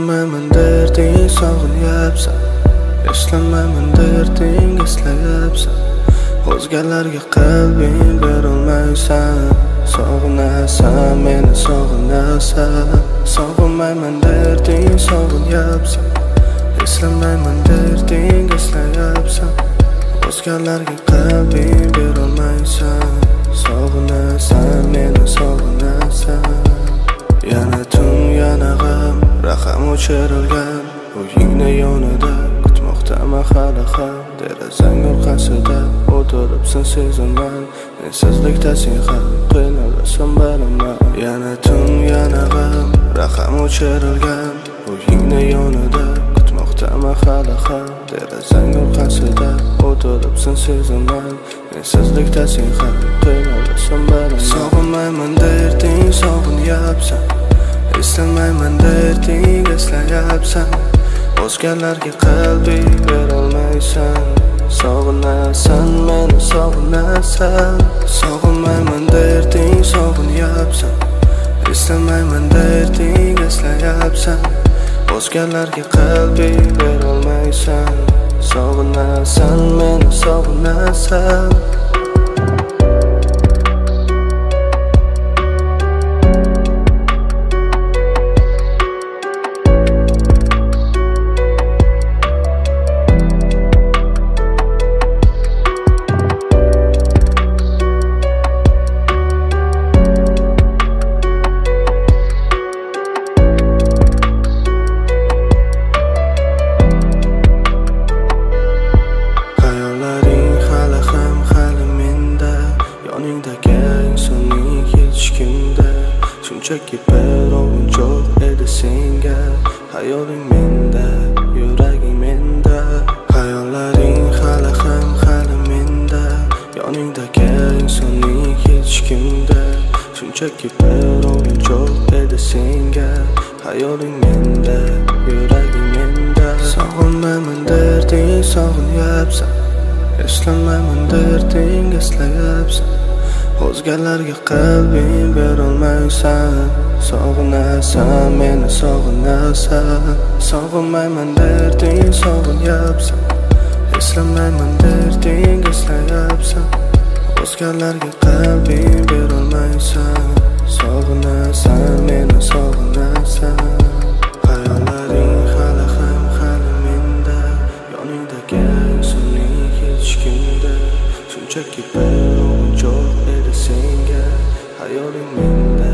Eslamayman derding sog'inyapsan, eslamayman derding eslayapsan. O'zgalarga qalbing berolmaysan, sog'inasan, meni sog'inasan. Sog'inmayman derding sog'inyapsan, eslamayman derding eslayapsan. O'zgalarga qalbing berolmaysan, sog'inasan, meni sog'inasan. Yana tun, yana g'am, raqam o'chirilgan uyingni yonida kutmoqdaman hali ham. Derazang orqasida o'tiribsan sezaman, mensizlikda sen ham qiynalasan bilaman. Yana tun, yana g'am, raqam o'chirilgan uyingni yonida kutmoqdaman hali ham. Derazang orqasida o'tiribsan sezaman, mensizlikda sen ham qiynalasan bilaman. Sog'inmayman derding sog'inyapsan, eslamayman derding eslayapsan. O'zgalarga qalbing berolmaysan, sog'inasan, meni sog'inasan. Sog'inmayman derding sog'inyapsan, eslamayman derding eslayapsan. O'zgalarga qalbing berolmaysan, sog'inasan, meni sog'inasan. Shunchaki bir o'yinchoq edi senga, hayoling menda, yuraging menda. Hayollaring hali ham hali menda, yoningdagi insonning hech kimda. Shunchaki bir o'yinchoq edi senga, hayoling menda, yuraging menda. Sog'inmayman derding sog'inyapsan, eslamayman derding eslayapsan. O'zgalarga qalbing berolmaysan, sog'inasan, meni sog'inasan. Sog'inmayman derding sog'inyapsan, eslamayman derding eslayapsan. O'zgalarga qalbing berolmaysan, sog'inasan, meni sog'inasan. Hayollaring hali ham hali menda, yoningdagi insonning hech kimda. Shunchaki bir o'yinchoq edi senga, hayoling menda.